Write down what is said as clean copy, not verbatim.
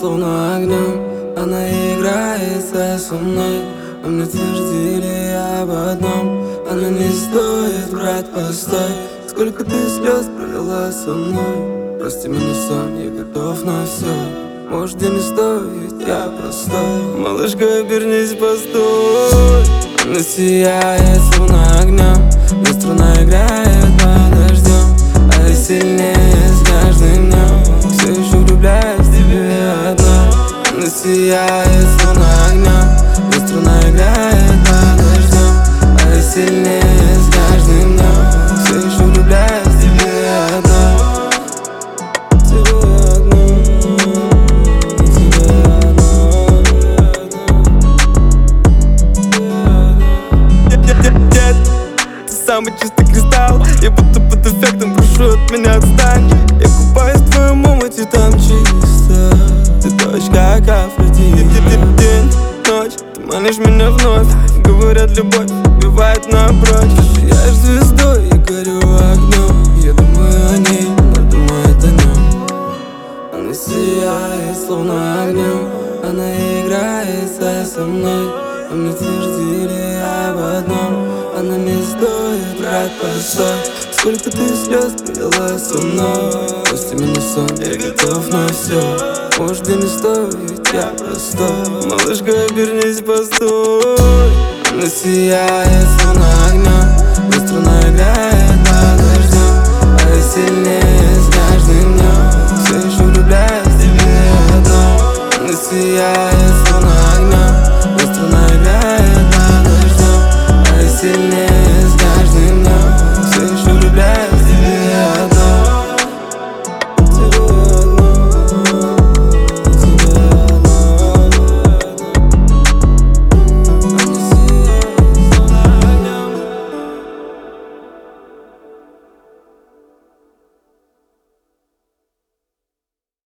словно огнем. Она играется со мной, а мне твердили об одном: она не стоит, брат, постой. Сколько ты слез пролила со мной. Прости меня, сон, я готов на все. Может, где не стоит, я простой. Малышка, обернись, постой. Она сияет словно огнем, где струна играет под дождем, а я сильнее с каждым днем. Все еще влюбляюсь в тебя одна. Она сияет словно огнем, где струна играет под дождем, а я сильнее с каждым днем. Все еще влюбляюсь в тебя одна. Самый чистый кристалл, я будто под эффектом, прошу от меня отстань. Я купаюсь в твоем омуте, там чисто. Ты точка, как Афродита. День, ночь, ты манишь меня вновь. Говорят, любовь убивает напрочь. Ты сияешь звездой, я горю огнем. Я думаю о ней, она думает о нем. Она сияет словно огнем, она играется со мной, а мне твердили об одном: она не стоит, брат, постой. Сколько ты слез пролила со мной. Прости меня, сон, я готов на все. Может, где не стоит, я простой. Малышка, обернись, постой. Она сияет словно огнем, где струна играет